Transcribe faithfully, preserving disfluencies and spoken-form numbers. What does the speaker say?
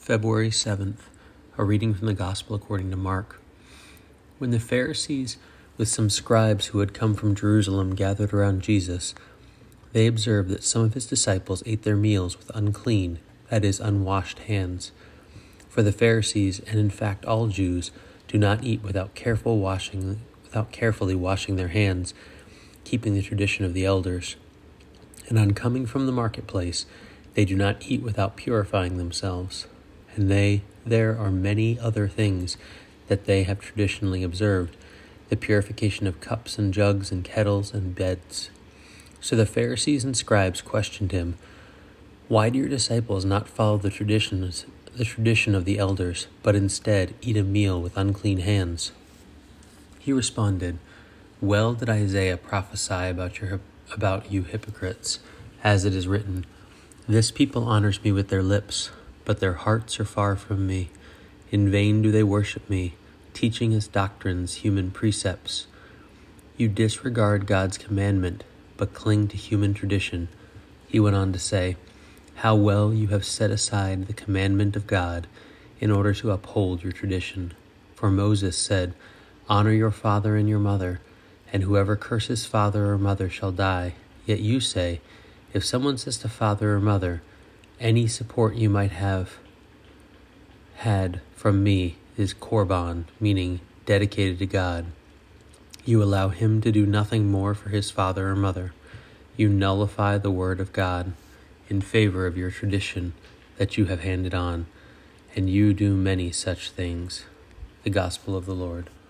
February seventh, a reading from the Gospel according to Mark. When the Pharisees, with some scribes who had come from Jerusalem, gathered around Jesus, they observed that some of his disciples ate their meals with unclean, that is, unwashed hands. For the Pharisees, and in fact all Jews, do not eat without careful washing, without carefully washing their hands, keeping the tradition of the elders. And on coming from the marketplace, they do not eat without purifying themselves. And they, there are many other things that they have traditionally observed, the purification of cups and jugs and kettles and beds. So the Pharisees and scribes questioned him, "Why do your disciples not follow the traditions, the tradition of the elders, but instead eat a meal with unclean hands?" He responded, "Well did Isaiah prophesy about your about you hypocrites, as it is written, 'This people honors me with their lips, but their hearts are far from me. In vain do they worship me, teaching as doctrines human precepts.' You disregard God's commandment, but cling to human tradition." He went on to say, "How well you have set aside the commandment of God in order to uphold your tradition. For Moses said, 'Honor your father and your mother,' and whoever curses father or mother shall die. Yet you say, if someone says to father or mother, 'Any support you might have had from me is korban,' meaning dedicated to God, you allow him to do nothing more for his father or mother. You nullify the word of God in favor of your tradition that you have handed on, and you do many such things." The Gospel of the Lord.